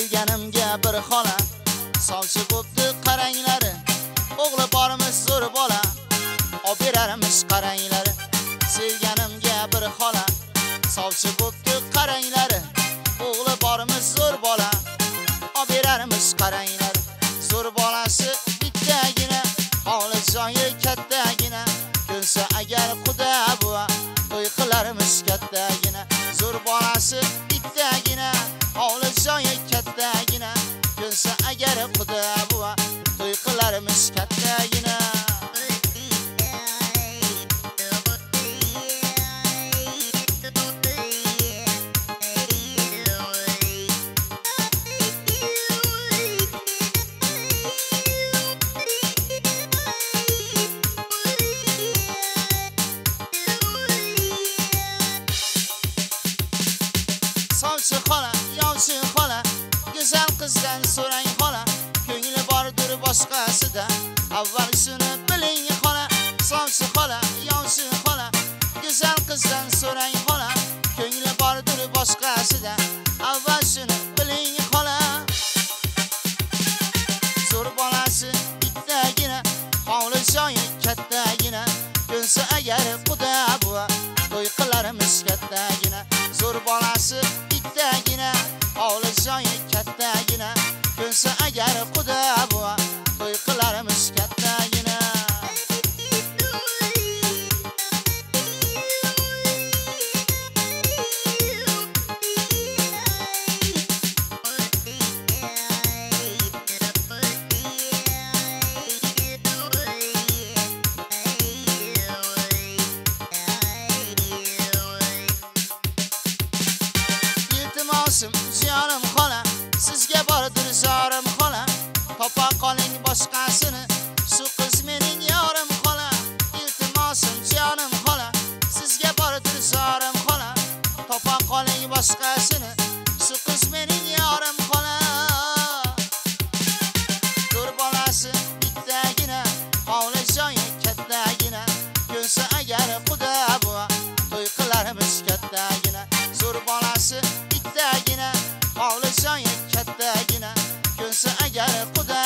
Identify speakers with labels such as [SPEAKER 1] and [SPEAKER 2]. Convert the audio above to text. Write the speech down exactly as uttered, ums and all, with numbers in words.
[SPEAKER 1] sevganimga bir xola sovchi bo'pti qaranglari. O'g'li borimiz zo'r bola olib berarmish qaranglari. Sevganimga bir xola sovchi bo'pti qaranglari. O'g'li borimiz zo'r bola olib berarmish qaranglari. Zo'r bolasi bittagina, hovli joyi kattagina. Ko'nsa agar Xudo buva to'y qilarmish kattagina. Zo'r bolasi bittagina, hovli joyi kattagina. Ko'nsa agar Xudo buva to'y qilarmish kattagina. Sovchi xola, yovchi xola, go'zal qizdan so'rang xola. Ko'ngli bordir boshqasida, avval shuni biling xola. Sovchi xola, yovchi xola, go'zal qizdan so'rang xola. Ko'ngli bordir boshqasida, avval shuni biling xola. Zo'r bolasi bittagina, hovli joyi kattagina. Ko'nsa agar Xudo buva to'y qilarmish kattagina. Zo'r bolasi bittagina, hovli joyi kattagina. Ko'nsa agar Xudo buva to'y qilarmish kattagina. Jonim xola, sizga bordir zorim xola. Topa qoling boshqasini, shu qiz mening yorim xola. Iltimosim jonim xola, sizga bordir zorim xola. Topa qoling boshqasini, shu qiz mening yorim xola. Zo'r bolasi bittagina, hovli joyi kattagina. Ko'nsa agar Xudo buva to'y qilarmish kattagina. Zo'r bolasi bittagina, hovli joyi kattagina. Ko'nsa agar Xudo